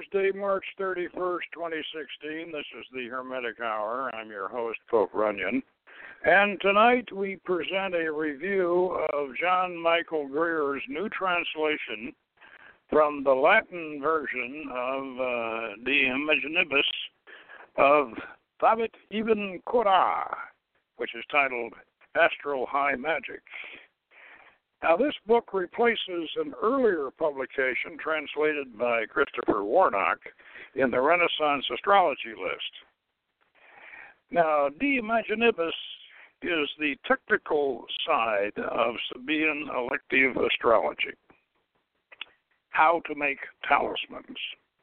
Thursday, March 31st, 2016. This is the Hermetic Hour. I'm your host, Pope Runyon. And tonight we present a review of John Michael Greer's new translation from the Latin version of De Imaginibus of Fabit Ibn Qurra, which is titled Astral High Magic. Now, this book replaces an earlier publication translated by Christopher Warnock in the Renaissance Astrology List. Now, De Imaginibus is the technical side of Sabaean elective astrology. How to make talismans.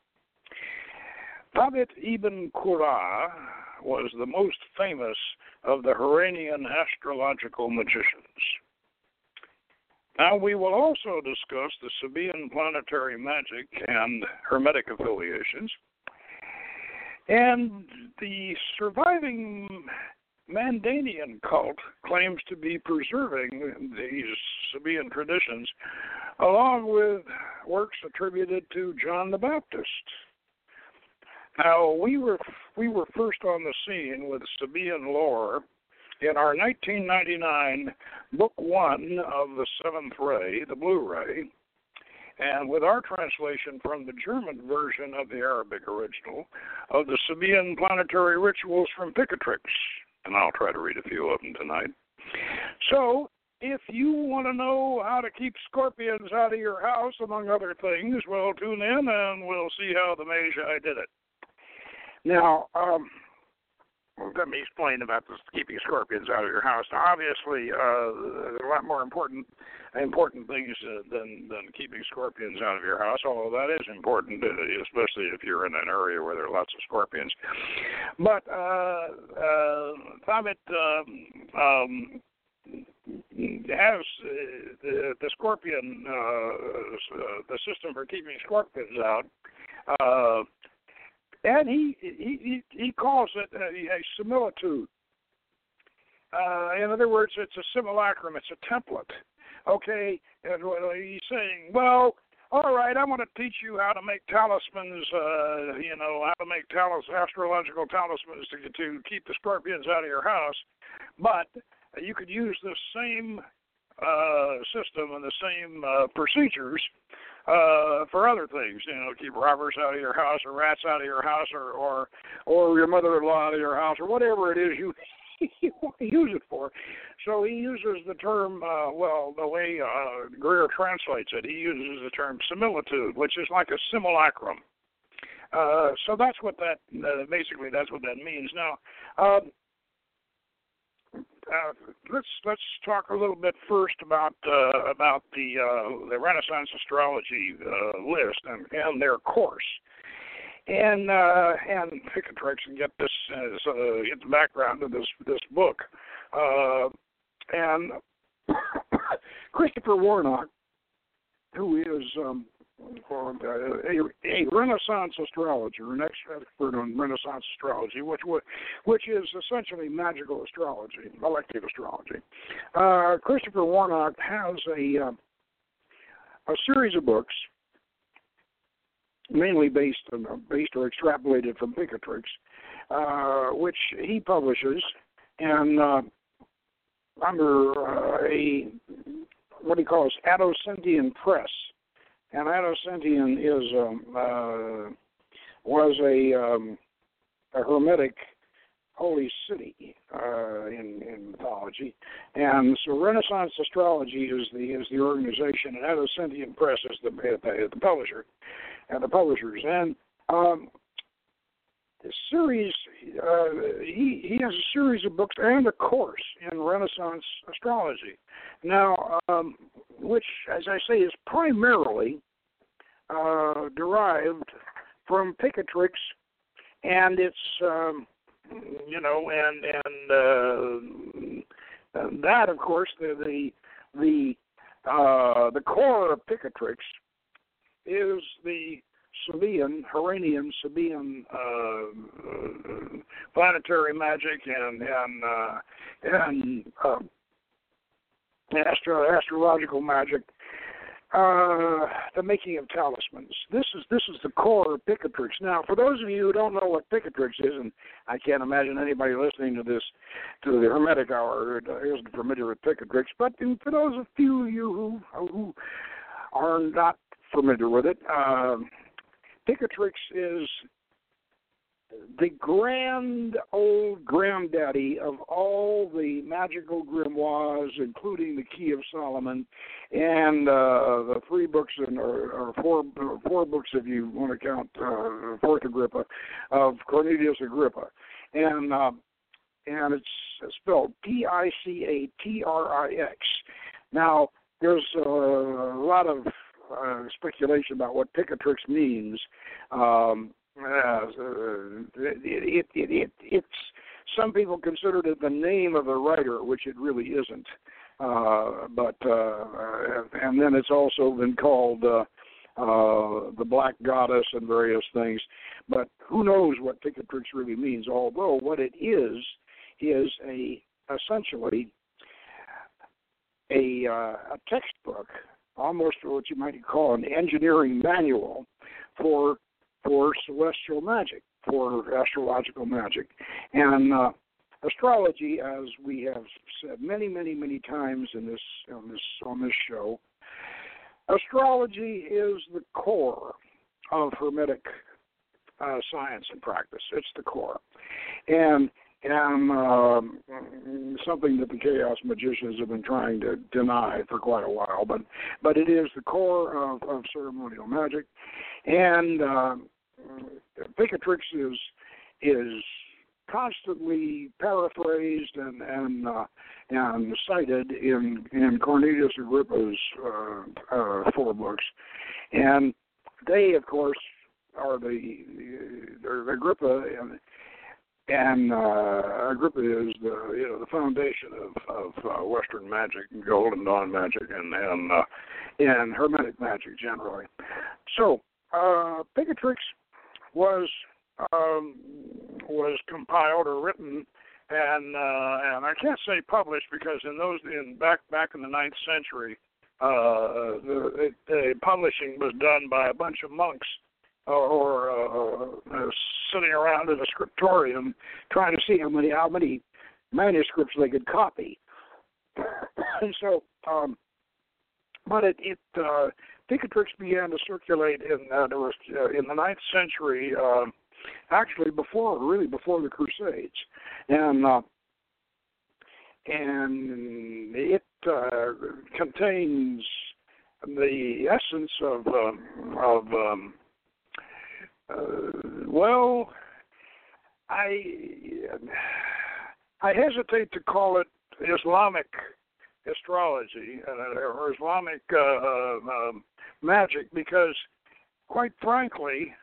Fabit Ibn Qurra was the most famous of the Iranian astrological magicians. Now, we will also discuss the Sabaean planetary magic and Hermetic affiliations. And the surviving Mandanian cult claims to be preserving these Sabaean traditions, along with works attributed to John the Baptist. Now, we were first on the scene with Sabaean lore in our 1999 Book 1 of the Seventh Ray, the Blu-ray, and with our translation from the German version of the Arabic original of the Sabaean planetary rituals from Picatrix, and I'll try to read a few of them tonight. So, if you want to know how to keep scorpions out of your house, among other things, well, tune in and we'll see how the Magi did it. Now, let me explain about this keeping scorpions out of your house. Now, obviously, there's a lot more important things than keeping scorpions out of your house, although that is important, especially if you're in an area where there are lots of scorpions. But Fabit has the scorpion, the system for keeping scorpions out, and he calls it a similitude. In other words, it's a simulacrum. It's a template. Okay, and he's saying, well, all right, I want to teach you how to make talismans, how to make astrological talismans to keep the scorpions out of your house. But you could use the same system and the same procedures for other things, keep robbers out of your house, or rats out of your house, or your mother-in-law out of your house, or whatever it is you want to use it for. So he uses the term, the way Greer translates it, he uses the term similitude, which is like a simulacrum. So that's what that, basically that's what that means. Now, let's talk a little bit first about the Renaissance Astrology list and their course, and Picatrix, and get the background of this book, and Christopher Warnock, who is a Renaissance astrologer, an expert on Renaissance astrology, which is essentially magical astrology, elective astrology. Christopher Warnock has a series of books, mainly based or extrapolated from Picatrix, which he publishes, and under what he calls Adocentian Press. And Adocentian was a Hermetic holy city in mythology, and so Renaissance Astrology is the organization, and Adocentian Press is the publisher, and the publishers. And the series, he has a series of books and a course in Renaissance astrology. Now, which, as I say, is primarily derived from Picatrix, and it's and that, of course, the core of Picatrix is the Iranian Sabaean planetary magic and astrological magic, the making of talismans. This is the core of Picatrix. Now, for those of you who don't know what Picatrix is, and I can't imagine anybody listening to this, to the Hermetic Hour, who isn't familiar with Picatrix, but for those of you who are not familiar with it, Picatrix is the grand old granddaddy of all the magical grimoires, including the Key of Solomon and the 3 books or four books, if you want to count Fourth Agrippa, of Cornelius Agrippa, and it's spelled Picatrix. Now, there's a lot of speculation about what Picatrix means. It's some people considered it the name of the writer, which it really isn't. And then it's also been called the Black Goddess and various things. But who knows what Picatrix really means? Although what it is essentially a textbook, almost what you might call an engineering manual for celestial magic, for astrological magic. And astrology, as we have said many, many, many times on this show, astrology is the core of Hermetic science and practice. It's the core. And something that the chaos magicians have been trying to deny for quite a while, but it is the core of ceremonial magic. And Picatrix is constantly paraphrased and cited in Cornelius Agrippa's 4 books, and they, of course, are the Agrippa, and Agrippa is the foundation of Western magic, Golden Dawn magic, and Hermetic magic generally. So Picatrix was compiled or written, and I can't say published because back in the 9th century, the publishing was done by a bunch of monks or sitting around in a scriptorium trying to see how many manuscripts they could copy. And so, but Picatrix began to circulate in the 9th century, actually before the Crusades, and it contains the essence of I hesitate to call it Islamic astrology or Islamic magic because, quite frankly,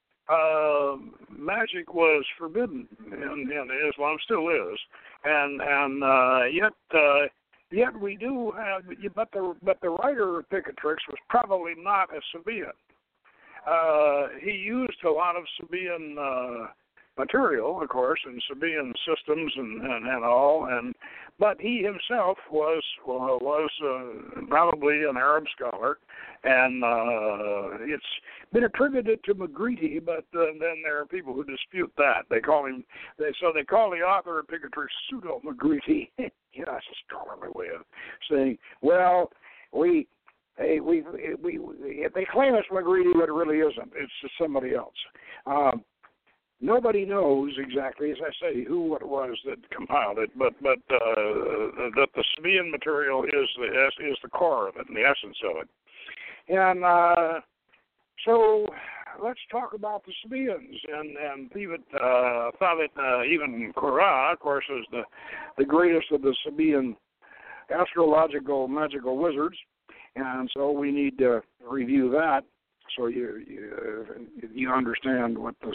magic was forbidden in Islam, still is, and yet we do have. But the writer of Picatrix was probably not a Sabaean. He used a lot of Sabaean material, of course, and Sabaean systems and all, but he himself was probably an Arab scholar, and it's been attributed to Magritte, but then there are people who dispute that. They call the author of Picatrix pseudo Magritte. That's a scholarly way of saying, well, they claim it's Magritte, but it really isn't. It's just somebody else. Nobody knows exactly, as I say, who it was that compiled it, but that the Sabaean material is the core of it and the essence of it. And so let's talk about the Sabaeans. And Thabit Ibn Qurra, of course, is the greatest of the Sabaean astrological magical wizards. And so we need to review that so you understand what the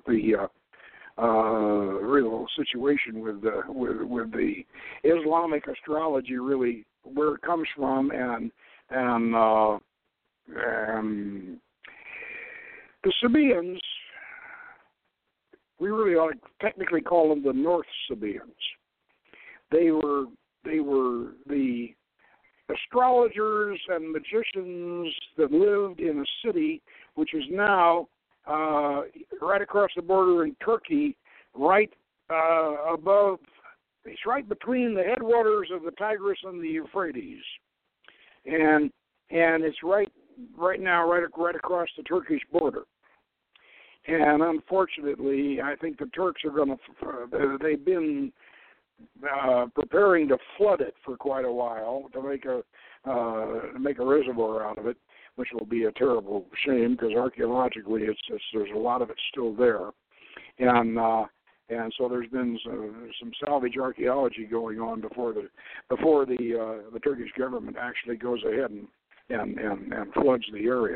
real situation with the Islamic astrology really, where it comes from, and the Sabaeans, we really ought to technically call them the North Sabaeans. They were the astrologers and magicians that lived in a city which is now right across the border in Turkey, right above. It's right between the headwaters of the Tigris and the Euphrates, and it's right now right across the Turkish border. And unfortunately, I think the Turks are going to. They've been preparing to flood it for quite a while to make a reservoir out of it, which will be a terrible shame because archaeologically, there's a lot of it still there, and so there's been some salvage archaeology going on before the Turkish government actually goes ahead and floods the area.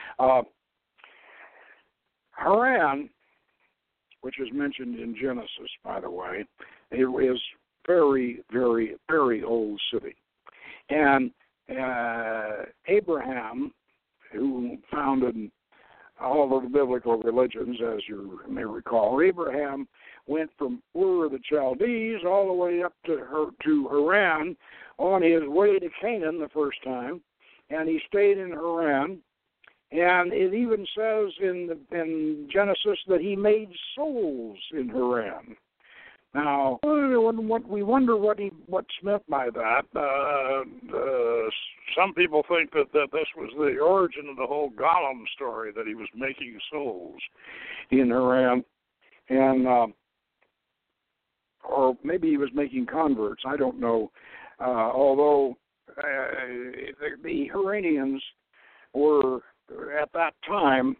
Haran, which is mentioned in Genesis, by the way, it is very, very, very old city, and Abraham, who founded all of the biblical religions, as you may recall, Abraham went from Ur of the Chaldees all the way up to Haran on his way to Canaan the first time, and he stayed in Haran. And it even says in Genesis that he made souls in Haran. Now, we wonder what's meant by that. Some people think that this was the origin of the whole Gollum story, that he was making souls in Haran, and or maybe he was making converts. I don't know. Although the Haranians were at that time,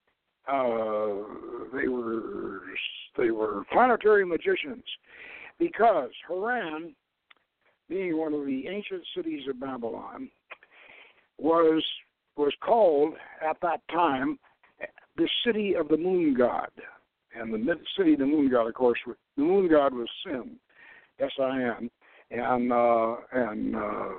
they were planetary magicians, because Haran, being one of the ancient cities of Babylon, was called at that time the city of the moon god. And the city of the moon god, of course, the moon god was Sin, S-I-N, and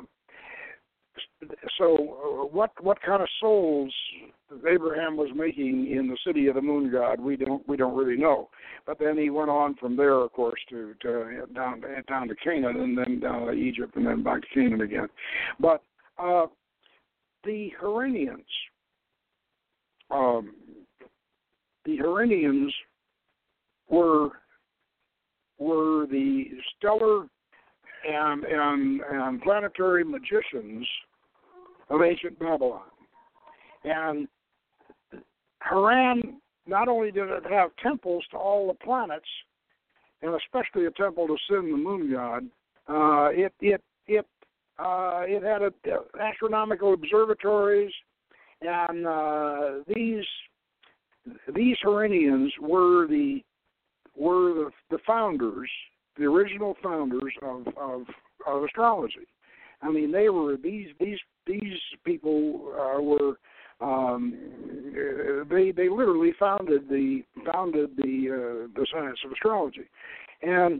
so what kind of souls Abraham was making in the city of the moon god, we don't really know. But then he went on from there, of course, to down to Canaan, and then down to Egypt, and then back to Canaan again. But the Haranians were the stellar and planetary magicians of ancient Babylon. And Haran, not only did it have temples to all the planets, and especially a temple to Sin, the moon god, it had astronomical observatories, and these Haranians were the founders, the original founders of astrology. I mean, they were these people were they literally founded the science of astrology, and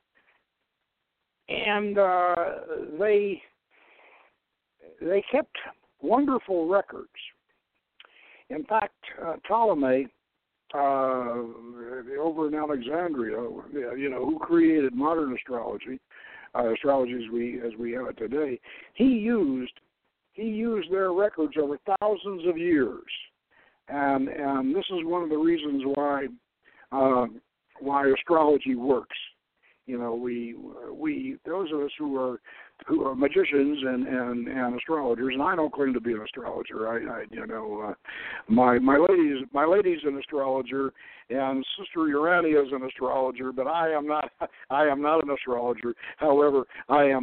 they kept wonderful records. In fact, Ptolemy, over in Alexandria, who created modern astrology, astrology as we have it today, he used their records over thousands of years, and this is one of the reasons why astrology works. We those of us who are magicians and astrologers, and I don't claim to be an astrologer. My lady's an astrologer, and Sister Urania is an astrologer, but I am not an astrologer. However, I'm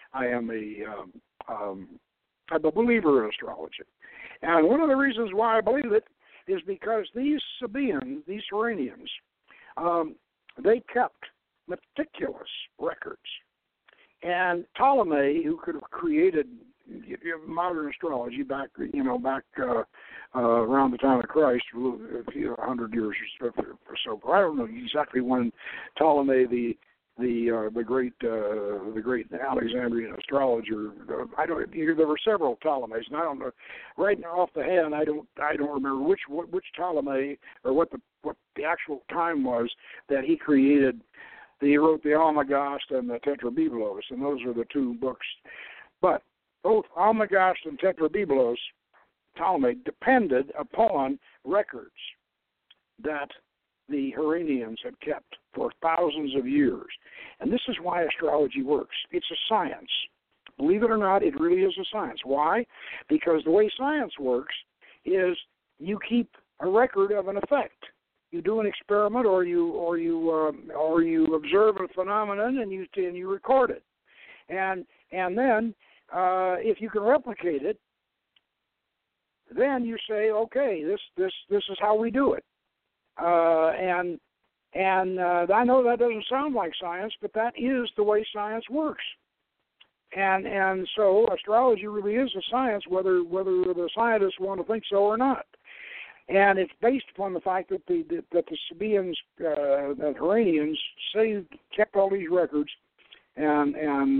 a believer in astrology, and one of the reasons why I believe it is because these Sabaeans, these Iranians, they kept meticulous records. And Ptolemy, who could have created modern astrology back around the time of Christ, a few 100 years or so. I don't know exactly when Ptolemy, the great Alexandrian astrologer. There were several Ptolemies, and I don't know right now off the hand. I don't remember which Ptolemy or what the actual time was that he created. He wrote the Almagest and the Tetrabiblos, and those are the two books. But both Almagest and Tetrabiblos, Ptolemy, depended upon records that the Hurrians had kept for thousands of years. And this is why astrology works. It's a science. Believe it or not, it really is a science. Why? Because the way science works is you keep a record of an effect. You do an experiment, or you observe a phenomenon, and you record it. And then if you can replicate it, then you say, okay, this is how we do it. And I know that doesn't sound like science, but that is the way science works. And so astrology really is a science, whether the scientists want to think so or not. And it's based upon the fact that the Sabaeans, the Hurrians, kept all these records, and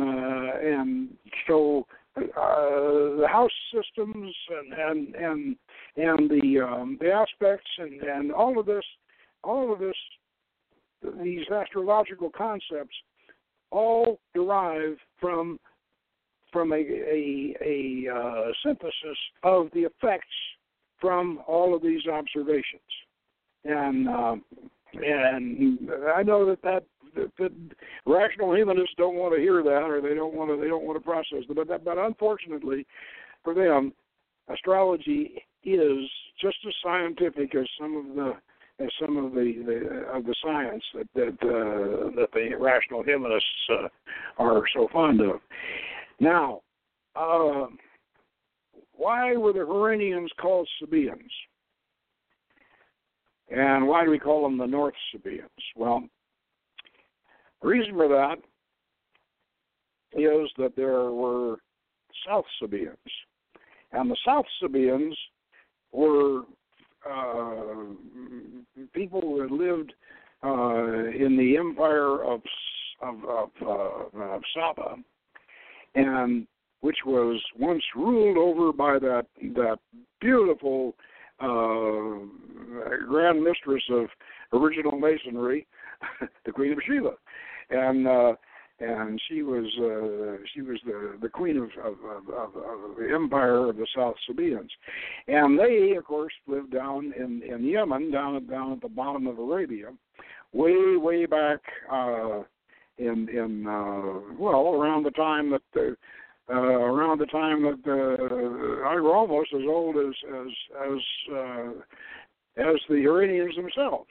so the house systems and the aspects and all of this, these astrological concepts, all derive from a synthesis of the effects from all of these observations, and I know that rational humanists don't want to hear that, or they don't want to process it. But unfortunately for them, astrology is just as scientific as some of the science that the rational humanists are so fond of. Now, why were the Hurrians called Sabaeans? And why do we call them the North Sabaeans? Well, the reason for that is that there were South Sabaeans. And the South Sabaeans were people who had lived in the empire of Saba, and which was once ruled over by that beautiful grand mistress of original masonry, the Queen of Sheba, and she was the queen of the empire of the South Sabaeans, and they of course lived down in Yemen, down at the bottom of Arabia, way back in around the time that they were almost as old as the Iranians themselves.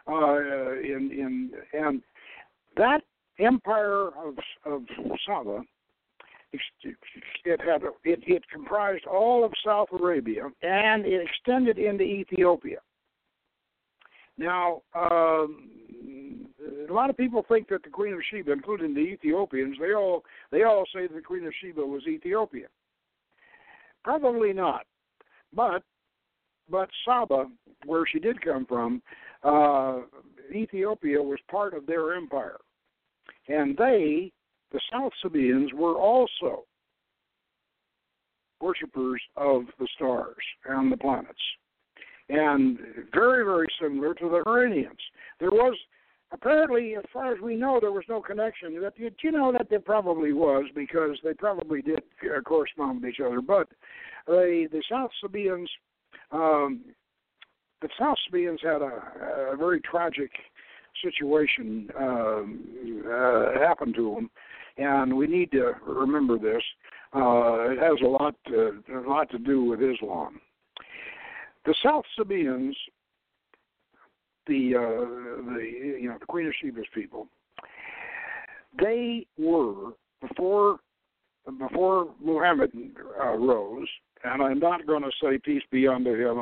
And that empire of Saba, it comprised all of South Arabia, and it extended into Ethiopia. Now, a lot of people think that the Queen of Sheba, including the Ethiopians, they all say the Queen of Sheba was Ethiopian. Probably not, but Saba, where she did come from, Ethiopia was part of their empire, and they, the South Sabaeans, were also worshippers of the stars and the planets, and very, very similar to the Hurrians. There was, apparently, as far as we know, there was no connection. That there probably was, because they probably did correspond with each other. But the South Sabaeans, had a very tragic situation happen to them, and we need to remember this. It has a lot to do with Islam. The South Sabaeans, the Queen of Sheba's people, they were before Muhammad rose, and I'm not going to say peace be unto him.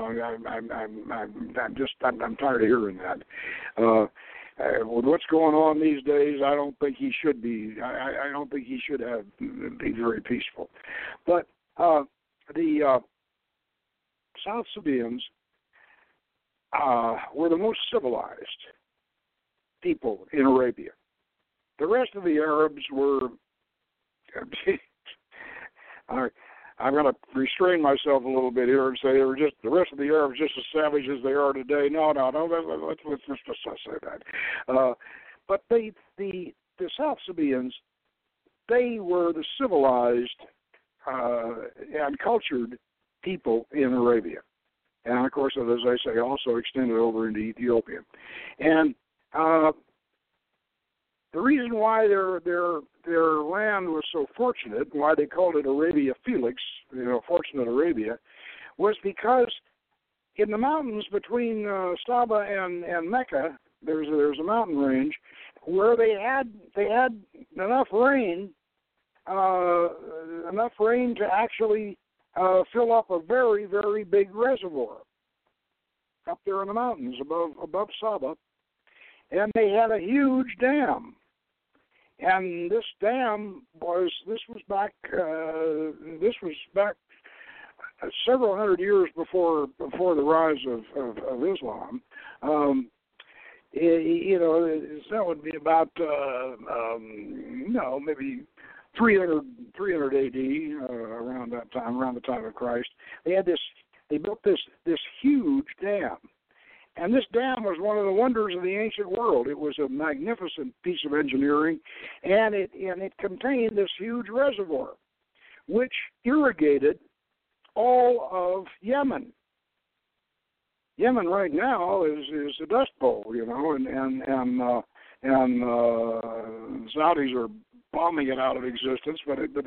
I'm tired of hearing that. With what's going on these days, I don't think he should be. I don't think he should be very peaceful. But the South Sabaeans were the most civilized people in Arabia. The rest of the Arabs were. I'm going to restrain myself a little bit here and say the rest of the Arabs just as savage as they are today. No. Let's just not say that. But the South Sabaeans, they were the civilized and cultured people in Arabia. And, of course, as I say, also extended over into Ethiopia. And the reason why their land was so fortunate, and why they called it Arabia Felix, fortunate Arabia, was because in the mountains between Saba and Mecca, there's a mountain range where they had enough rain to actually fill up a very, very big reservoir up there in the mountains above Saba, and they had a huge dam. And this dam was back several hundred years before the rise of Islam. That would be about maybe 300 AD, around that time, around the time of Christ. They built this huge dam. And this dam was one of the wonders of the ancient world. It was a magnificent piece of engineering, and it contained this huge reservoir, which irrigated all of Yemen. Yemen right now is a dust bowl, and Saudis are bombing it out of existence, but it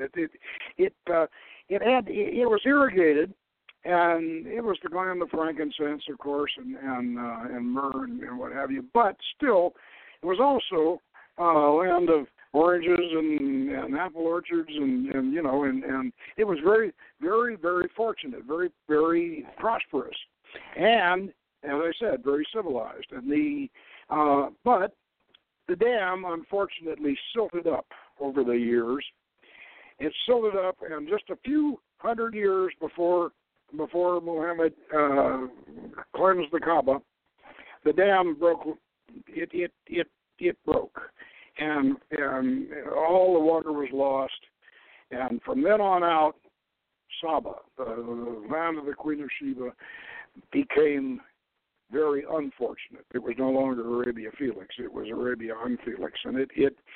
was irrigated. And it was the gland of frankincense, of course, and myrrh and what have you. But still, it was also a land of oranges and apple orchards, and it was very, very, very fortunate, very, very prosperous, and as I said, very civilized. And but the dam unfortunately silted up over the years. It silted up, and just a few hundred years before Muhammad cleansed the Kaaba, the dam broke. It broke, and all the water was lost. And from then on out, Saba, the land of the Queen of Sheba, became very unfortunate. It was no longer Arabia Felix; it was Arabia Unfelix, and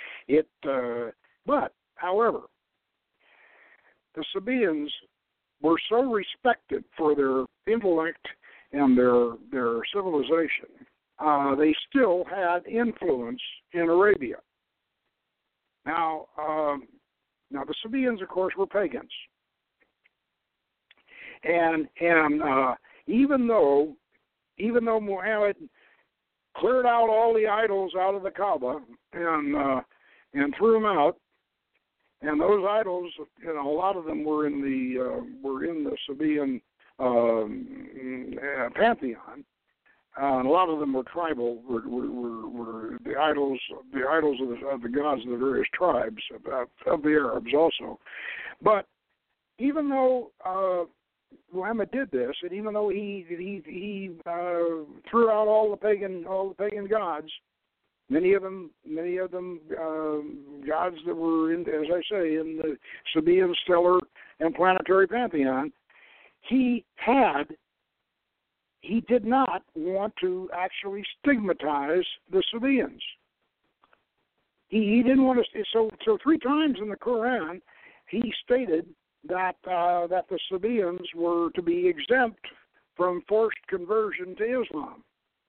But however, the Sabaeans were so respected for their intellect and their civilization, they still had influence in Arabia. Now the Sabaeans, of course, were pagans, and even though Muhammad cleared out all the idols out of the Kaaba and threw them out. And those idols, a lot of them were in the Sabaean pantheon, and a lot of them were tribal. Were the idols of the gods of the various tribes of the Arabs also. But even though Muhammad did this, and even though he threw out all the pagan gods, Many of them gods that were, as I say, in the Sabaean stellar and planetary pantheon. He did not want to actually stigmatize the Sabaeans. He didn't want to. So 3 times in the Quran, he stated that the Sabaeans were to be exempt from forced conversion to Islam.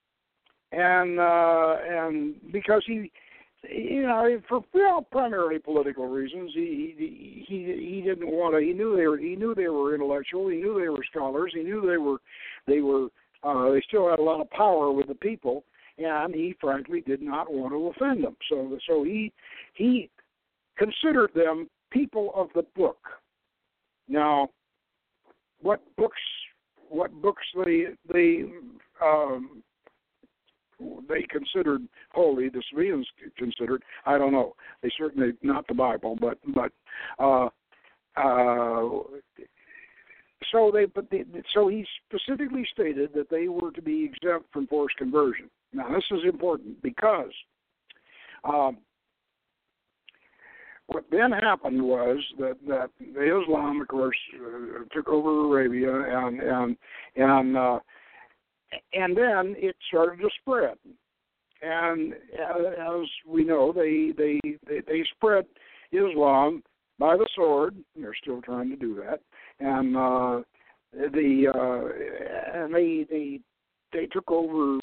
And because he for primarily political reasons, he didn't want to. He knew they were intellectual. He knew they were scholars. He knew they still had a lot of power with the people, and he frankly did not want to offend them. So he considered them people of the book. Now, what books they considered holy, the Sabaeans considered, I don't know. They certainly not the Bible, but so he specifically stated that they were to be exempt from forced conversion. Now this is important because what then happened was that the Islam, of course, took over Arabia, and then it started to spread. And as we know, they spread Islam by the sword. They're still trying to do that, and they took over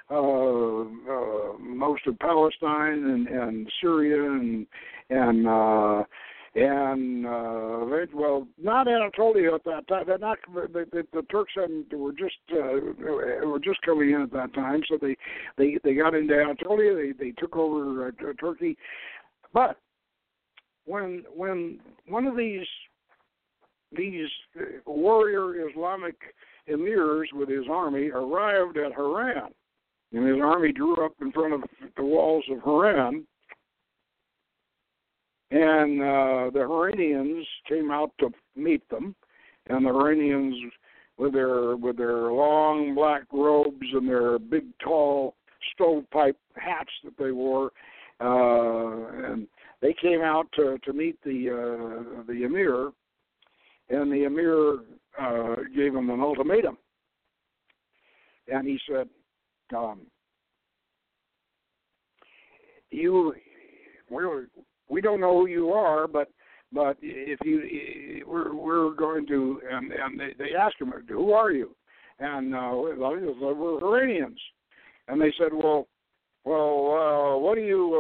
most of Palestine and Syria and well, not Anatolia at that time. Not the Turks were just coming in at that time, so they got into Anatolia. They took over Turkey, but when one of these warrior Islamic emirs with his army arrived at Haran, and his army drew up in front of the walls of Haran, and the Haranians came out to meet them, and the Haranians with their long black robes and their big tall stovepipe hats that they wore, and they came out to meet the emir, and the emir gave him an ultimatum, and he said, we don't know who you are, but if we're going to, and they asked him, who are you? And we're Iranians, and they said, well, what do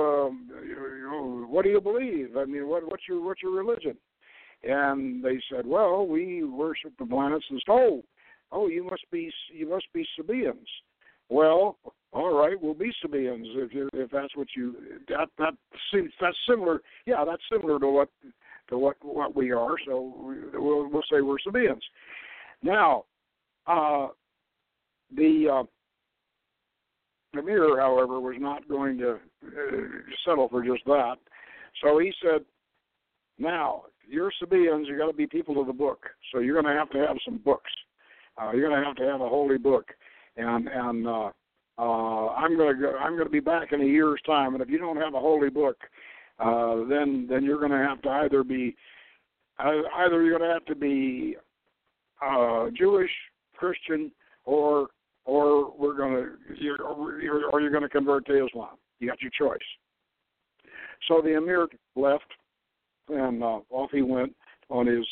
you believe? I mean, what's your religion? And they said, well, we worship the planets and oh, you must be Sabaeans. Well, all right, we'll be Sabaeans if that's what you. That's similar. Yeah, that's similar to what we are. So we'll say we're Sabaeans. Now, the emir, however, was not going to settle for just that. So he said, now, you're Sabaeans, you got to be people of the book. So you're going to have some books. You're going to have a holy book, and I'm going to be back in a year's time. And if you don't have a holy book, then you're going to have to either you're going to have to be Jewish, Christian, or you're going to convert to Islam. You got your choice. So the emir left, and off he went on his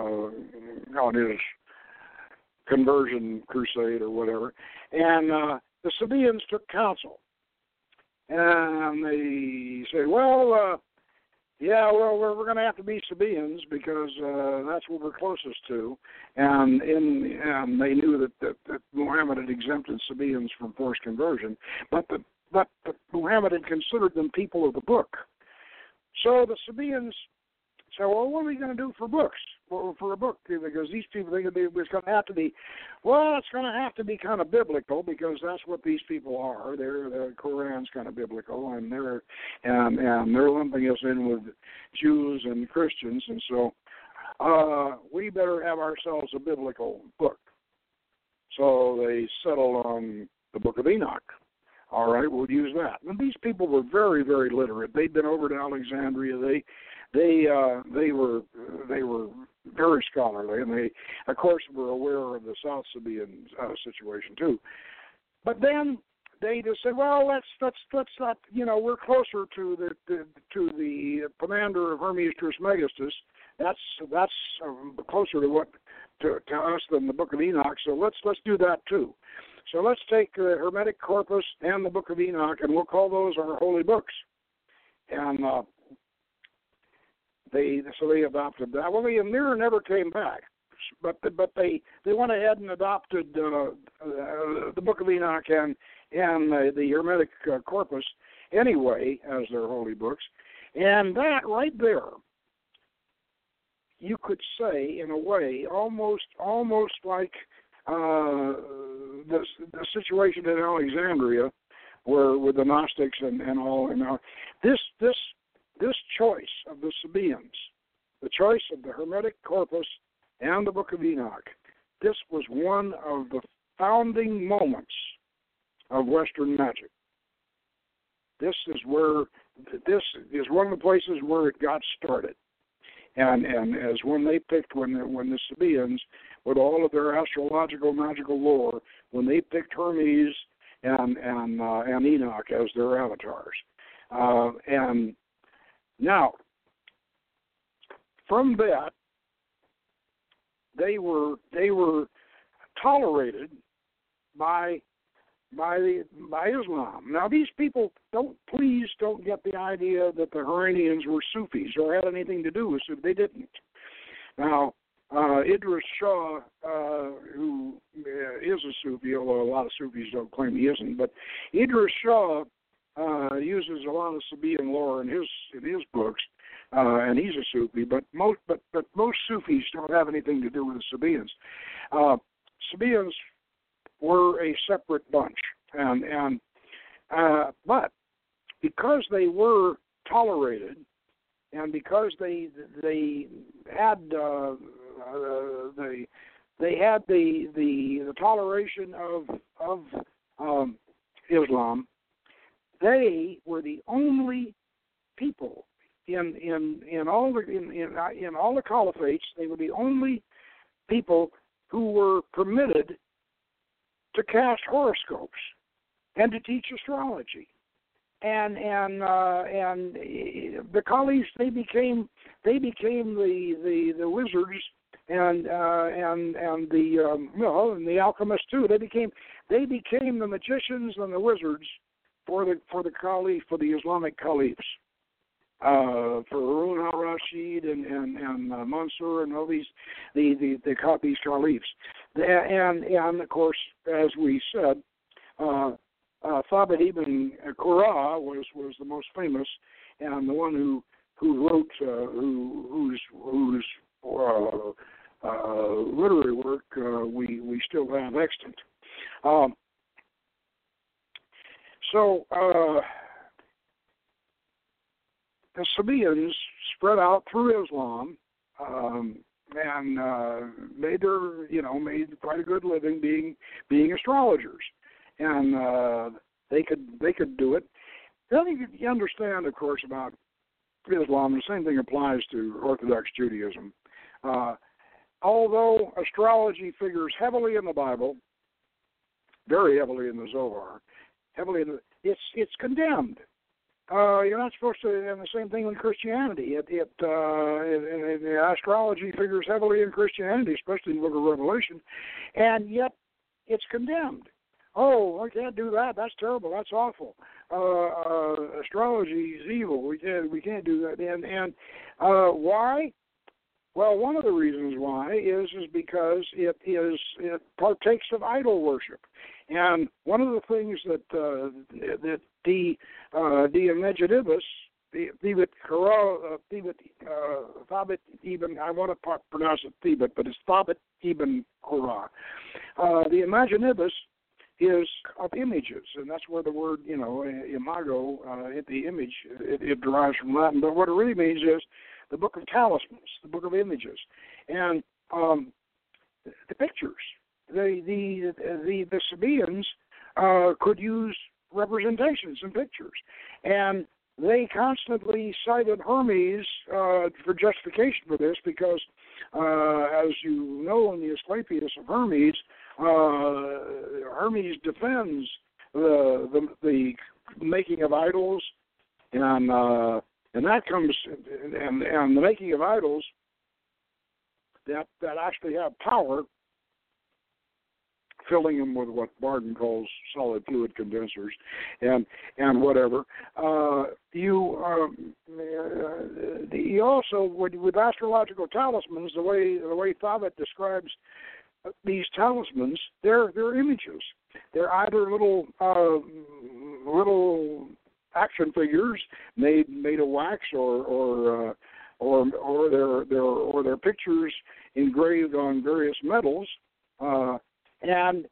conversion crusade or whatever. And the Sabaeans took counsel, and they said, well, we're going to have to be Sabaeans because that's what we're closest to. And they knew that Muhammad had exempted Sabaeans from forced conversion, but Muhammad had considered them people of the book. So the Sabaeans said, well, what are we going to do for books? For a book, because these people think it's going to have to be, it's going to have to be kind of biblical, because that's what these people are. The Koran's kind of biblical, and they're lumping us in with Jews and Christians, and so we better have ourselves a biblical book. So they settled on the Book of Enoch. All right, we'll use that. And these people were very, very literate. They'd been over to Alexandria. They were very scholarly, and they, of course, were aware of the South Sabaean situation too. But then they just said, well, let's not, we're closer to the commander of Hermes Trismegistus. That's closer to us than the Book of Enoch. So let's do that too. So let's take the Hermetic Corpus and the Book of Enoch, and we'll call those our holy books. And they adopted that. Well, the emir never came back, but they went ahead and adopted the Book of Enoch and the Hermetic Corpus anyway as their holy books. And that right there, you could say in a way almost like the situation in Alexandria, where with the Gnostics and all. And this choice of the Sabaeans, the choice of the Hermetic Corpus and the Book of Enoch, this was one of the founding moments of Western magic. This is one of the places where it got started. And as when they picked, when the Sabaeans, with all of their astrological magical lore, when they picked Hermes and Enoch as their avatars, and now from that, they were tolerated by Islam. Now, these people please don't get the idea that the Iranians were Sufis or had anything to do with Sufis. They didn't. Now, Idris Shah, who is a Sufi, although a lot of Sufis don't claim he isn't, but Idris Shah uses a lot of Sabaean lore in his books, and he's a Sufi. But most Sufis don't have anything to do with the Sabaeans. Sabaeans were a separate bunch, but because they were tolerated, and because they had the toleration of Islam, they were the only people in all the caliphates. They were the only people who were permitted to cast horoscopes and to teach astrology, and the caliphs they became the wizards and the alchemists too. They became the magicians and the wizards for the Islamic caliphs. For Harun al-Rashid and Mansur and all these these caliphs, and of course, as we said, Thabit ibn Qurra was the most famous, and the one who wrote whose literary work we still have extant. The Sabaeans spread out through Islam and made quite a good living being astrologers, and they could do it. Then you understand, of course, about Islam. The same thing applies to Orthodox Judaism. Although astrology figures heavily in the Bible, very heavily in the Zohar, it's condemned. You're not supposed to, and the same thing with Christianity. Astrology figures heavily in Christianity, especially in the book of Revelation, and yet it's condemned. Oh, I can't do that. That's terrible. That's awful. Astrology is evil. We can't do that. And why? Well, one of the reasons why is because it partakes of idol worship. And one of the things that the Imaginibus, Thabit ibn, I want to pronounce it Thebit, but it's Thabit ibn Qurra. The Imaginibus is of images, and that's where the word, imago, the image, it derives from Latin. But what it really means is the book of talismans, the book of images, and the pictures. The Sabaeans could use representations and pictures, and they constantly cited Hermes for justification for this, because, as you know, in the Asclepius of Hermes, Hermes defends the making of idols, and that comes and the making of idols that actually have power, filling them with what Barden calls solid fluid condensers, and whatever. You also, with astrological talismans, the way Thabit describes these talismans, they're images. They're either little action figures made of wax, or they're pictures engraved on various metals. And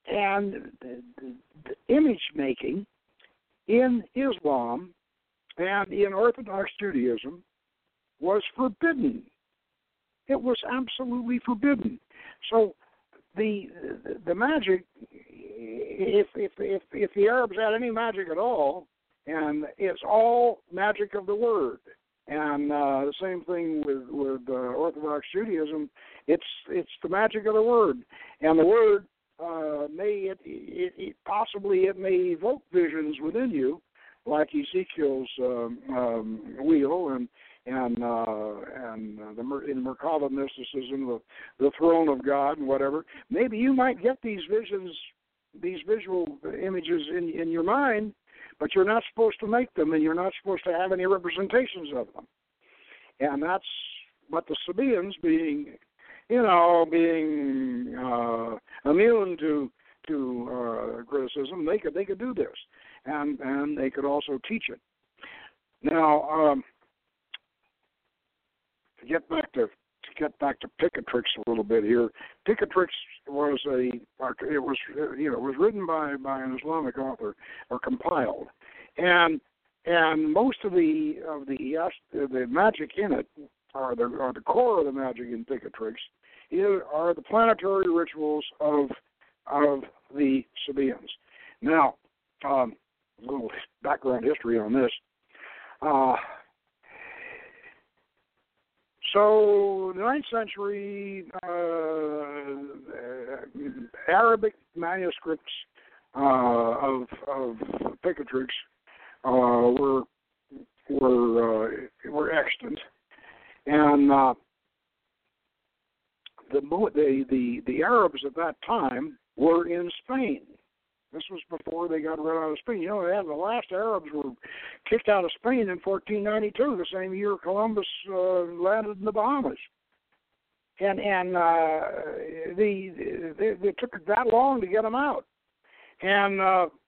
the image making in Islam and in Orthodox Judaism was forbidden. It was absolutely forbidden. So the magic, if the Arabs had any magic at all, and it's all magic of the word. And the same thing with Orthodox Judaism. It's the magic of the word, and the word may evoke visions within you, like Ezekiel's wheel, and in Merkaba mysticism, the throne of God and whatever. Maybe you might get these visions, these visual images in your mind, but you're not supposed to make them, and you're not supposed to have any representations of them. And that's what the Sabaeans, being immune to criticism, they could do this, and they could also teach it. Now, to get back to Picatrix a little bit here. Picatrix was was written by an Islamic author, or compiled, and most of the magic in it, or the core of the magic in Picatrix, are the planetary rituals of the Sabaeans. Now, a little background history on this. So, the 9th century Arabic manuscripts of Picatrix were extant, and the Arabs at that time were in Spain. This was before they got run out of Spain. The last Arabs were kicked out of Spain in 1492, the same year Columbus landed in the Bahamas. And they took that long to get them out. And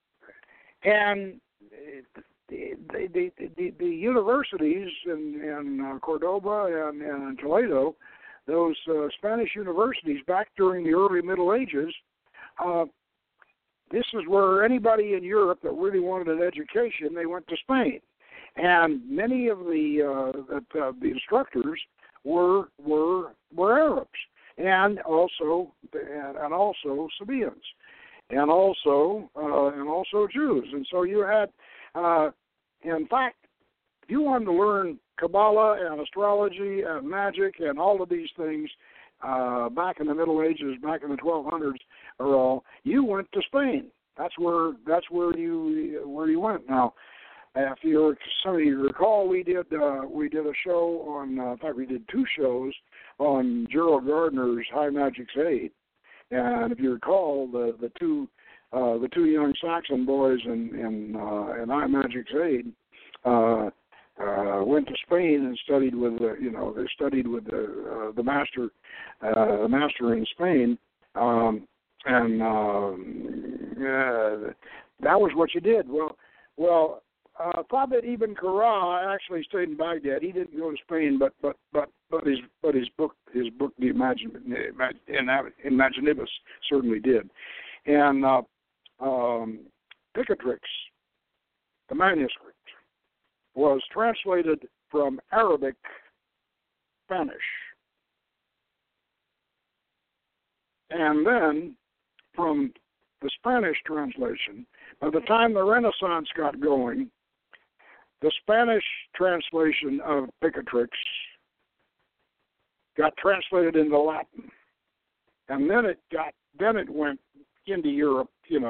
the universities in Cordoba and in Toledo, those Spanish universities back during the early Middle Ages, this is where anybody in Europe that really wanted an education, they went to Spain, and many of the instructors were Arabs, and also Sabaeans, and also Jews, and so you had, in fact, if you wanted to learn Kabbalah and astrology and magic and all of these things back in the Middle Ages, back in the 1200s, or all, you went to Spain. That's where you went. Now, if some of you recall, we did a show on. In fact, we did 2 shows on Gerald Gardner's High Magic's Aid, and if you recall, the two young Saxon boys in High Magic's Aid went to Spain and studied with the master in Spain, and that was what you did. Well, Thabit Ibn Qurra actually stayed in Baghdad. He didn't go to Spain, but his book The Imaginibus certainly did. And Picatrix, the manuscript, was translated from Arabic, Spanish, and then from the Spanish translation, by the time the Renaissance got going, the Spanish translation of Picatrix got translated into Latin, and then it went into Europe, in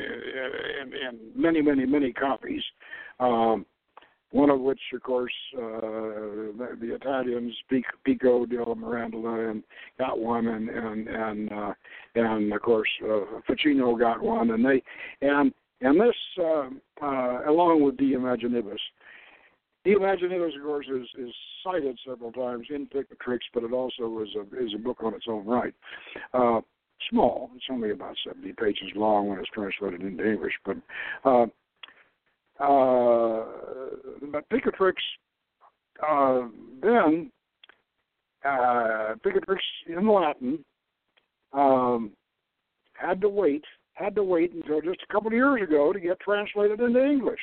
many copies. One of which, of course, the Italians, Pico della Mirandola, and got one, and of course Ficino got one, and this along with De Imaginibus. De Imaginibus, of course, is cited several times in Picatrix, but it also is a book on its own right. Small, it's only about 70 pages long when it's translated into English, but Picatrix, then Picatrix in Latin had to wait until just a couple of years ago to get translated into English.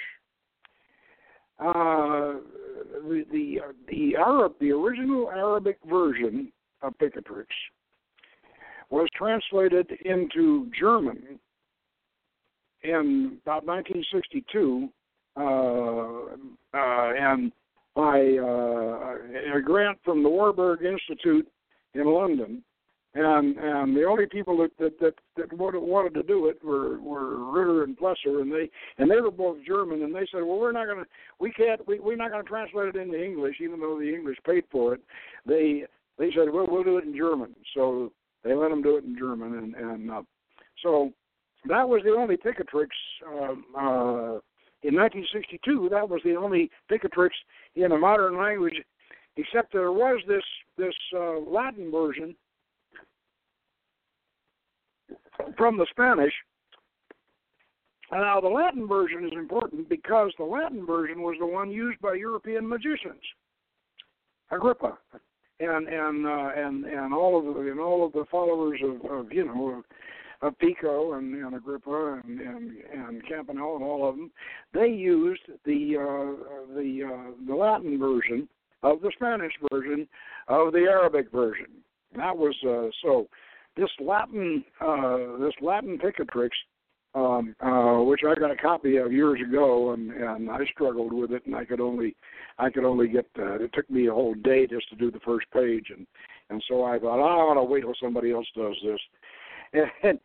The original Arabic version of Picatrix was translated into German in about 1962, and by a grant from the Warburg Institute in London, and the only people that wanted to do it were Ritter and Plesser, and they were both German, and they said, well, we're not gonna translate it into English, even though the English paid for it. They said, well, we'll do it in German. So they let them do it in German, and so that was the only Picatrix in 1962. That was the only Picatrix in a modern language, except there was this Latin version from the Spanish. Now, the Latin version is important because the Latin version was the one used by European magicians, Agrippa, and all of the followers of Pico and Agrippa and Campanella and all of them. They used the Latin version of the Spanish version of the Arabic version. That was so. This Latin Picatrix, which I got a copy of years ago, and I struggled with it, and I could only get. It took me a whole day just to do the first page, and so I thought, I want to wait till somebody else does this, and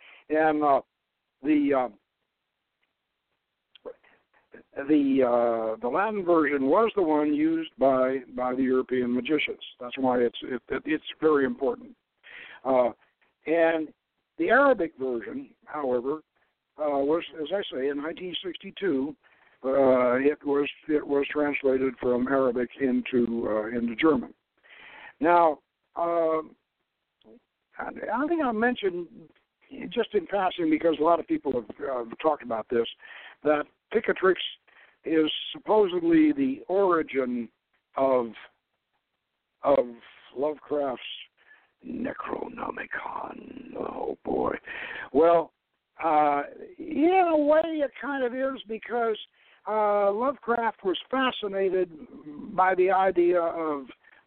the Latin version was the one used by the European magicians. That's why it's very important. And the Arabic version, however, was, as I say, in 1962. It was translated from Arabic into German. Now, I think I'll mention just in passing, because a lot of people have talked about this, that Picatrix is supposedly the origin of Lovecraft's Necronomicon. Oh boy. Well, in a way it kind of is, because Lovecraft was fascinated by the idea of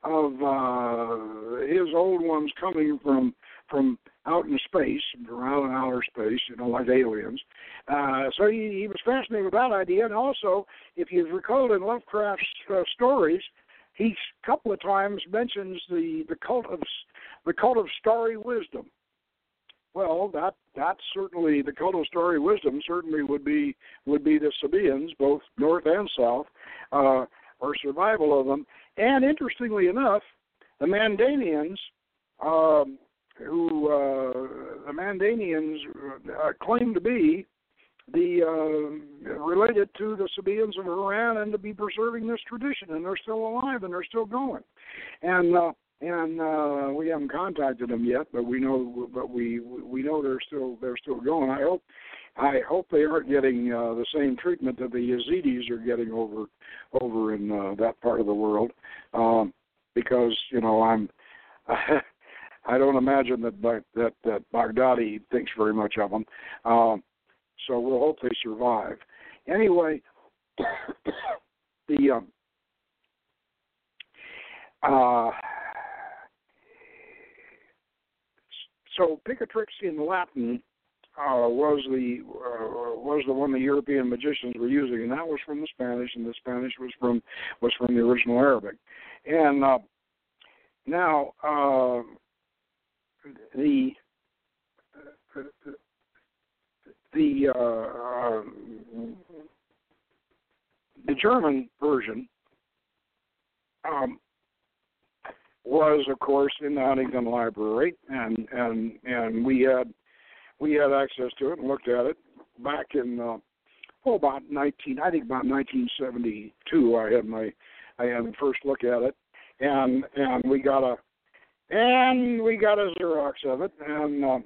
his old ones coming from out in space, around in outer space, like aliens. So he was fascinated with that idea. And also, if you've recalled in Lovecraft's stories, he a couple of times mentions the cult of starry wisdom. Well, that's certainly the cult of starry wisdom. Certainly would be the Sabaeans, both north and south, or survival of them. And interestingly enough, the Mandanians, claim to be related to the Sabaeans of Iran and to be preserving this tradition, and they're still alive and they're still going. And we haven't contacted them yet, but we know they're still going. I hope they aren't getting the same treatment that the Yazidis are getting over in that part of the world, because I don't imagine that Baghdadi thinks very much of them. So we'll hope they survive. Anyway, so Picatrix in Latin was the one the European magicians were using, and that was from the Spanish, and the Spanish was from the original Arabic. And now the German version was, of course, in the Huntington Library, and we had access to it and looked at it back in about 1972. I had the first look at it, and we got a Xerox of it, and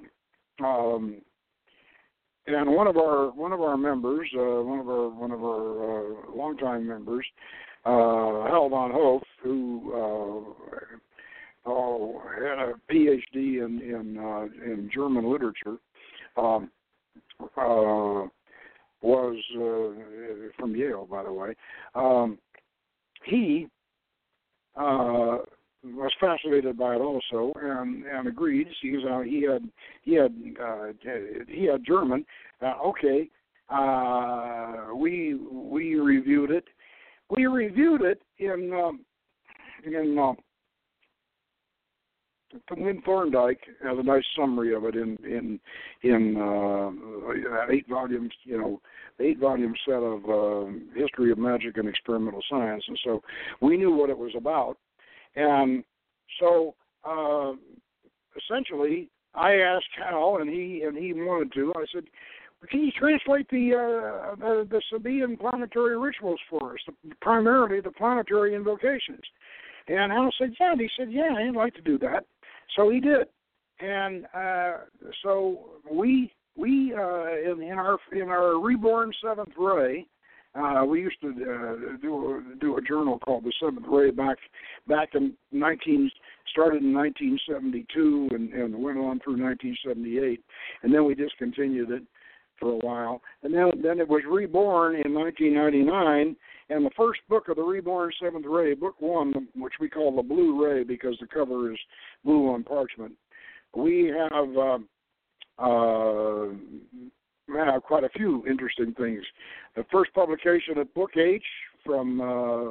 one of our members, one of our longtime members, Hal von Hof, who had a PhD in German literature, was from Yale, by the way. He was fascinated by it also, and agreed. He had German. Okay, we reviewed it. We reviewed it in Win Thorndike has a nice summary of it in 8 volumes, the 8-volume set of History of Magic and Experimental Science, and so we knew what it was about, and so essentially I asked Hal, and he wanted to. I said, can you translate the Sabaean planetary rituals for us, primarily the planetary invocations? And Hal said, yeah. And he said, yeah, I'd like to do that. So he did. And so we in our Reborn Seventh Ray, we used to do a journal called the Seventh Ray back in started in 1972 and went on through 1978, and then we discontinued it for a while, and then it was reborn in 1999. And the first book of the Reborn Seventh Ray, Book 1, which we call the Blue Ray because the cover is blue on parchment, we have quite a few interesting things. The first publication at Book H from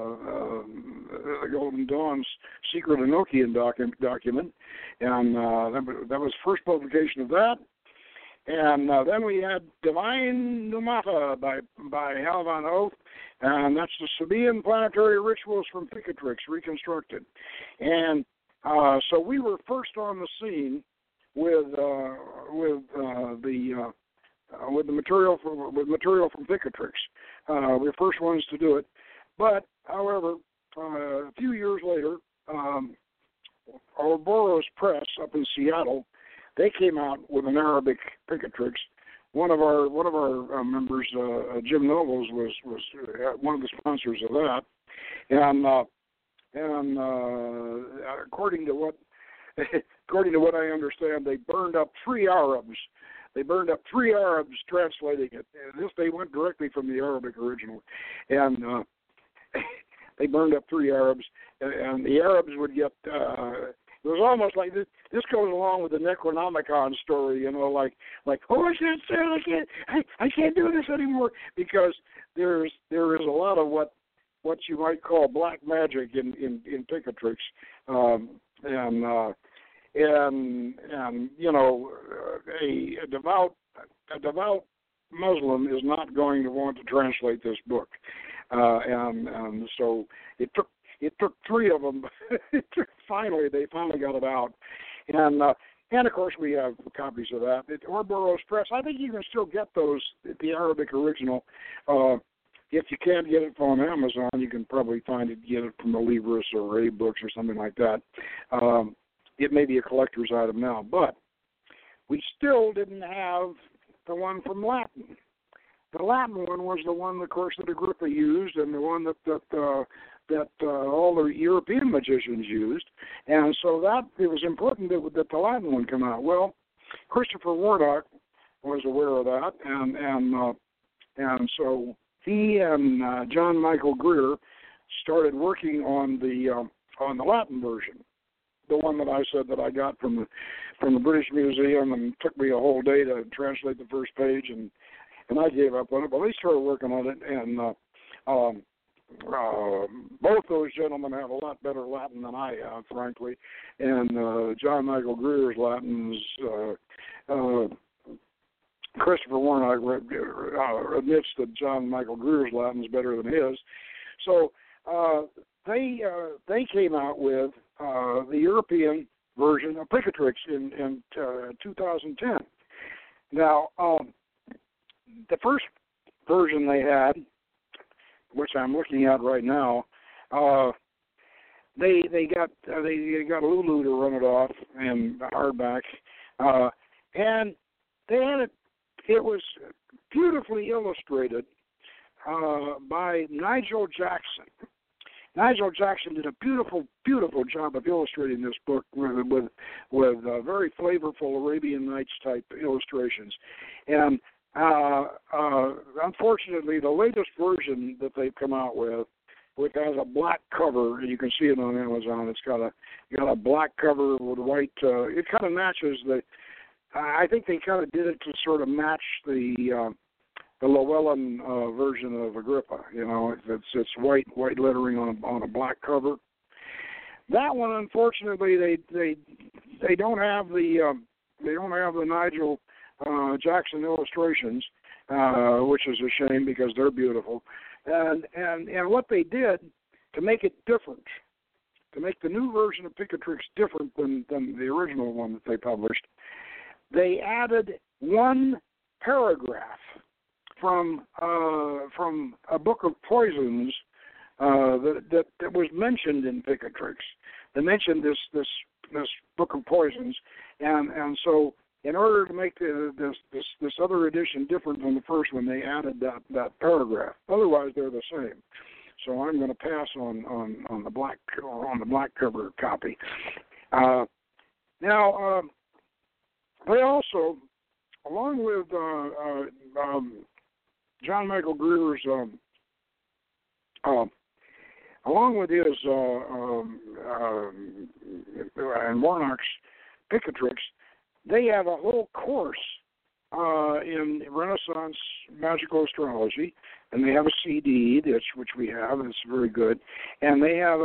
Golden Dawn's Secret Enochian document, and that was the first publication of that. And then we had Divine Pneumata by Hal Van Hoth, and that's the Sabaean planetary rituals from Picatrix reconstructed. And so we were first on the scene with the material from Picatrix. We were first ones to do it. But however, a few years later, Ouroboros Press up in Seattle, they came out with an Arabic Picatrix. One of our members, Jim Nobles, was one of the sponsors of that, and according to what I understand, they burned up 3 Arabs. They burned up 3 Arabs translating it. And they went directly from the Arabic original, and they burned up 3 Arabs, and the Arabs would get. It was almost like this. This goes along with the Necronomicon story, like oh, I can't do this anymore, because there is a lot of what you might call black magic in Picatrix, and a devout Muslim is not going to want to translate this book, and so it took 3 of them. They finally got it out, and of course we have copies of that. Ouroboros Press. I think you can still get those, the Arabic original. If you can't get it from Amazon, you can probably get it from the Libris or A Books or something like that. It may be a collector's item now, but we still didn't have the one from Latin. The Latin one was the one, of course, that Agrippa used, and the one that all the European magicians used, and so that it was important that the Latin one come out. Well, Christopher Warnock was aware of that, and so he and John Michael Greer started working on the Latin version, the one that I said that I got from the British Museum, and took me a whole day to translate the first page, and I gave up on it. But they started working on it, and both those gentlemen have a lot better Latin than I have, frankly. And John Michael Greer's Latin is, Christopher Warnock admits that John Michael Greer's Latin is better than his. So they came out with the European version of Picatrix in 2010. Now, the first version they had, which I'm looking at right now, they got Lulu to run it off in hardback, and they had it. It was beautifully illustrated by Nigel Jackson. Nigel Jackson did a beautiful job of illustrating this book with very flavorful Arabian Nights type illustrations, and unfortunately, the latest version that they've come out with, which has a black cover, and you can see it on Amazon. It's got a black cover with white. It kind of matches the. I think they kind of did it to sort of match the Llewellyn version of Agrippa. It's white lettering on a black cover. That one, unfortunately, they they don't have the Nigel Jackson illustrations, which is a shame because they're beautiful. And what they did to make it different, to make the new version of Picatrix different than the original one that they published, they added one paragraph from a book of poisons that was mentioned in Picatrix. They mentioned this book of poisons, and so in order to make this other edition different from the first one, they added that paragraph. Otherwise, they're the same. So I'm going to pass on the black cover copy. Now, they also, along with John Michael Greer's, along with his and Warnock's Picatrix, they have a whole course in Renaissance magical astrology, and they have a CD, which we have, and it's very good. And they have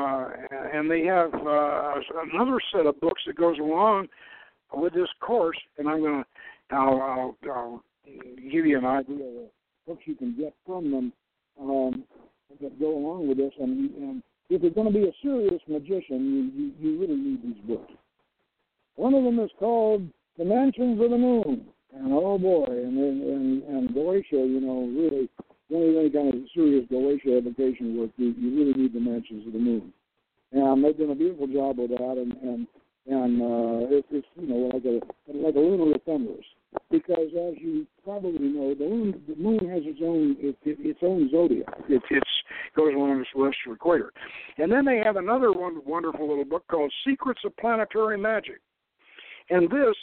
another set of books that goes along with this course, and I'll give you an idea of books you can get from them that go along with this. And if you're going to be a serious magician, you really need these books. One of them is called The Mansions of the Moon. And oh boy, and Galatia, really, any kind of serious Galatia evocation work, you really need The Mansions of the Moon. And they've done a beautiful job with that, and it's like a lunar ephemeris. Because as you probably know, the moon has its own zodiac. It goes along the celestial equator. And then they have another wonderful little book called Secrets of Planetary Magic. And this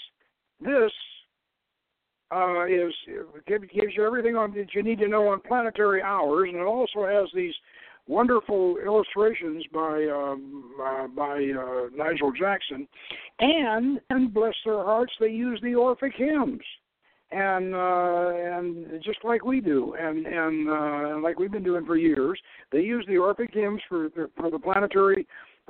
gives you everything that you need to know on planetary hours, and it also has these wonderful illustrations by Nigel Jackson, and bless their hearts, they use the Orphic hymns, and just like we do, and like we've been doing for years, they use the Orphic hymns for the planetary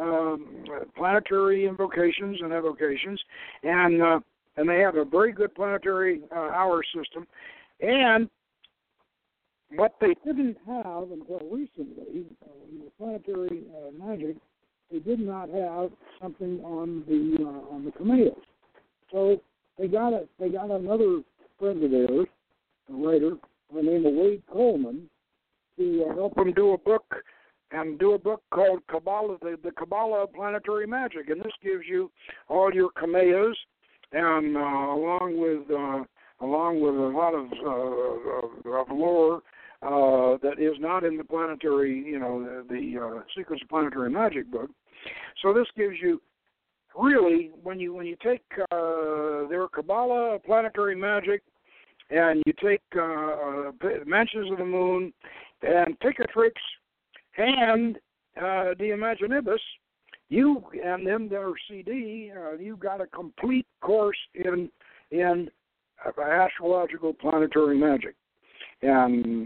invocations and evocations, and they have a very good planetary hour system. And what they didn't have until recently, in the planetary magic, they did not have something on the Camellias. So they got another friend of theirs, a writer by the name of Wade Coleman, to help them do a book called Kabbalah, the Kabbalah of Planetary Magic, and this gives you all your Camellias, and along with a lot of lore that is not in the planetary, the Secrets of Planetary Magic book. So this gives you really, when you take their Kabbalah of Planetary Magic, and you take Mansions of the Moon and Picatrix and De Imaginibus, and then their CD, you got a complete course in astrological planetary magic, and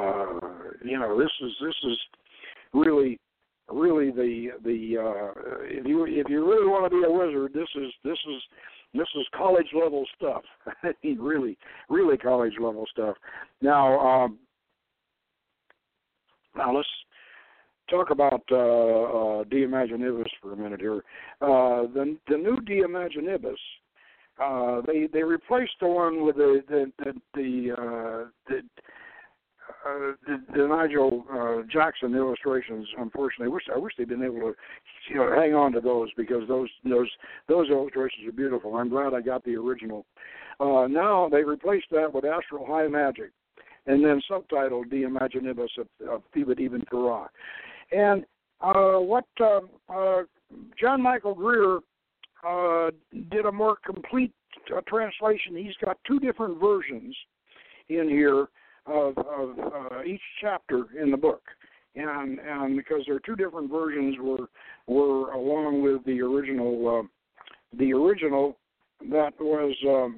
this is really the if you really want to be a wizard, this is college level stuff. I mean, really college level stuff. Now let's talk about De Imaginibus for a minute here. The new De Imaginibus, they replaced the one with the Nigel Jackson illustrations. Unfortunately, I wish they'd been able to hang on to those, because those illustrations are beautiful. I'm glad I got the original. Now they replaced that with Astral High Magic, and then subtitled De Imaginibus of Thebat Ibn Qurra. And what John Michael Greer did a more complete translation. He's got two different versions in here of each chapter in the book, and because there are two different versions, were along with the original that was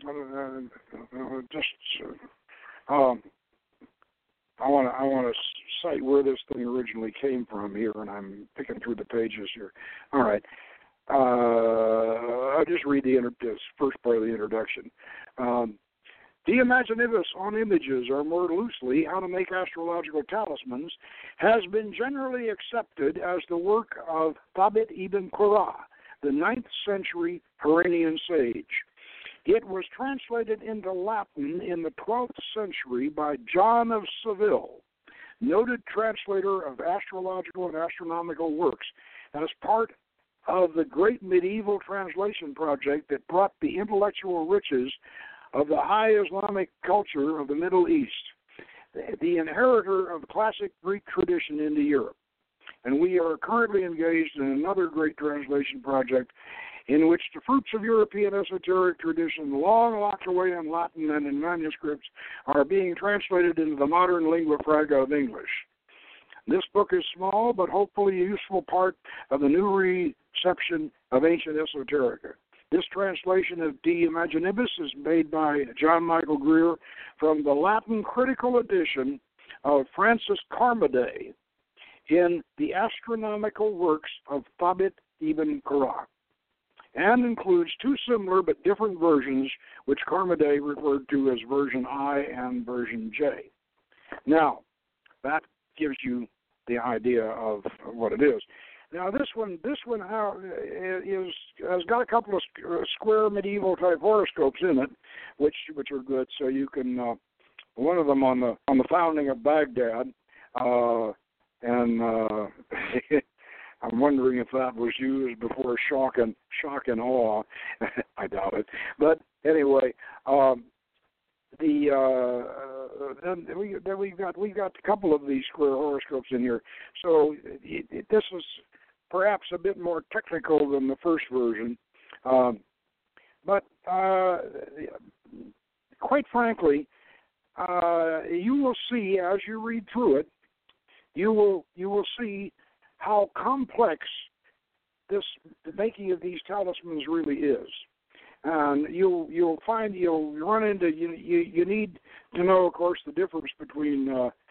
I want to cite where this thing originally came from here, and I'm picking through the pages here. All right. I'll just read this first part of the introduction. De Imaginibus on images, or more loosely, how to make astrological talismans, has been generally accepted as the work of Thabit ibn Qurra, the 9th century Iranian sage. It was translated into Latin in the 12th century by John of Seville, noted translator of astrological and astronomical works, as part of the great medieval translation project that brought the intellectual riches of the high Islamic culture of the Middle East, the inheritor of classic Greek tradition into Europe. And we are currently engaged in another great translation project in which the fruits of European esoteric tradition, long locked away in Latin and in manuscripts, are being translated into the modern lingua franca of English. This book is small, but hopefully a useful part of the new reception of ancient esoterica. This translation of De Imaginibus is made by John Michael Greer from the Latin critical edition of Francis Carmody in the Astronomical Works of Thabit ibn Qurra, and includes two similar but different versions, which Carmody referred to as version I and version J. Now, that gives you the idea of what it is. Now, this one has got a couple of square medieval type horoscopes in it, which are good. So you can one of them on the founding of Baghdad, and I'm wondering if that was used before shock and awe. I doubt it, but anyway. We've got a couple of these square horoscopes in here. So this is perhaps a bit more technical than the first version, but quite frankly, you will see as you read through it, you will see how complex the making of these talismans really is. And you'll run into you need to know, of course, the difference between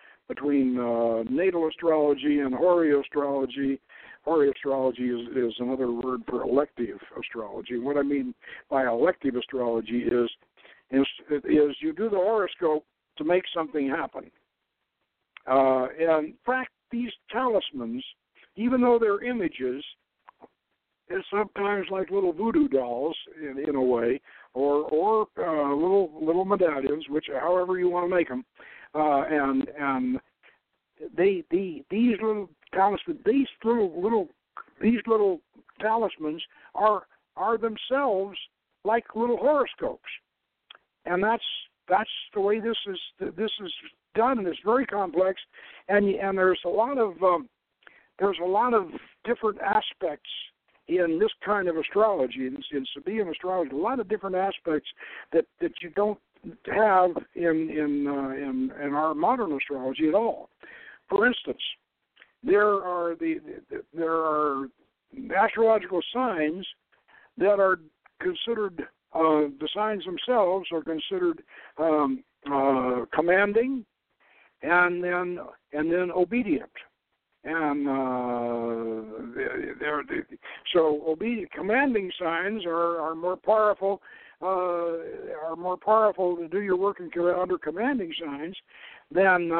natal astrology and horioastrology. Horioastrology is another word for elective astrology. What I mean by elective astrology is you do the horoscope to make something happen. And in fact, these talismans, even though they're images, is sometimes like little voodoo dolls in a way, or little medallions, which however you want to make them, and these little talismans, these little talismans are themselves like little horoscopes, and that's the way this is done. It's very complex, and there's a lot of different aspects in this kind of astrology, in Sabaean astrology, a lot of different aspects that you don't have in our modern astrology at all. For instance, there are astrological signs that are considered the signs themselves are considered commanding, and then obedient. And so obedient, commanding signs are more powerful. Are more powerful to do your work under commanding signs than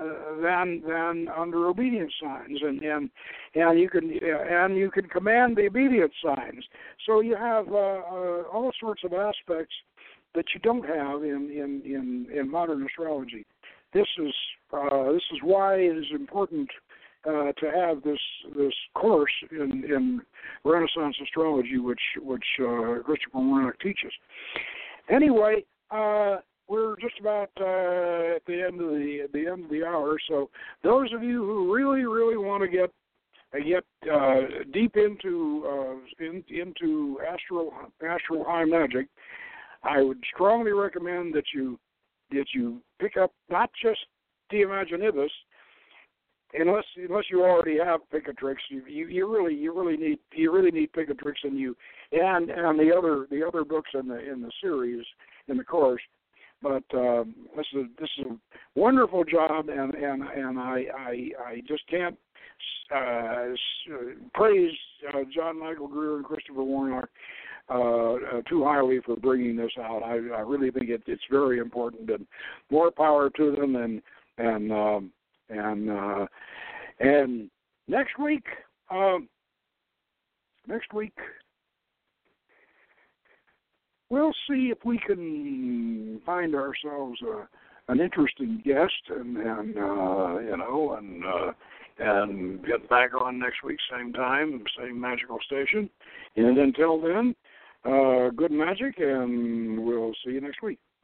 under obedient signs, and you can command the obedient signs. So you have all sorts of aspects that you don't have in modern astrology. This is why it is important to have this course in Renaissance astrology, which Christopher Wernick teaches. Anyway, we're just about at the end of the hour. So those of you who really want to get deep into astral high magic, I would strongly recommend that you pick up not just De Imaginibus. Unless you already have Picatrix, you really need Picatrix, and the other books in the series in the course. But this is a wonderful job, and I just can't praise John Michael Greer and Christopher Warnock too highly for bringing this out. I really think it's very important, and more power to them. And next week, we'll see if we can find ourselves an interesting guest, and get back on next week, same time, same magical station. And until then, good magic, and we'll see you next week.